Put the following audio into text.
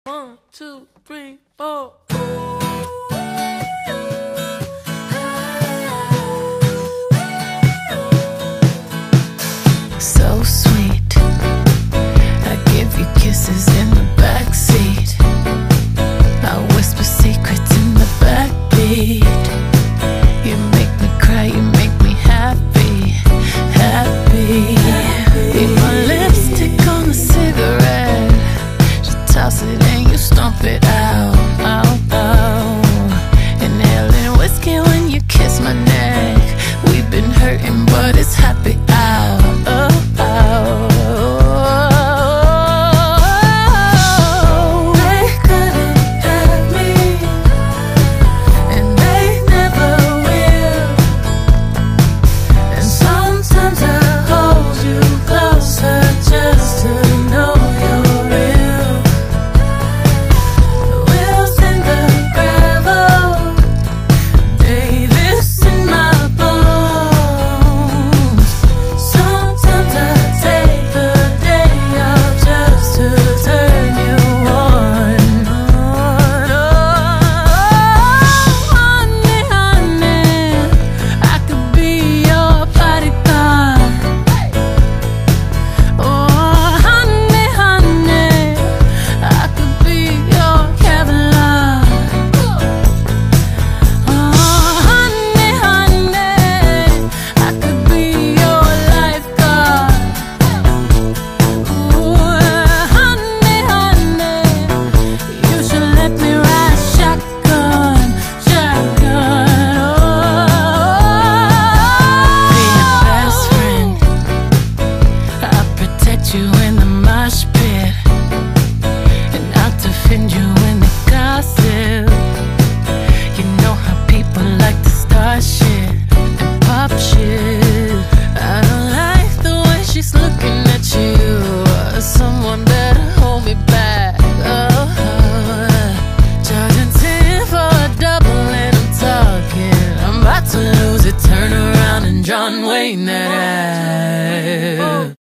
1, 2, 3, 4. So sweet, I give you kisses in the backseat. I whisper secrets in the backbeat. You make me cry, you make me happy, happy. Leave my lipstick on the cigarette. Just toss it and you stomp it out, out, out. Inhaling whiskey when you kiss my neck. We've been hurting, but it's happy hour. You in the mosh pit, and I'll defend you in the gossip. You know how people like to start shit and pop shit. I don't like the way she's looking at you. Someone better hold me back. Charging 10 for a double and I'm talking. I'm about to lose it, turn around and John Wayne that ass.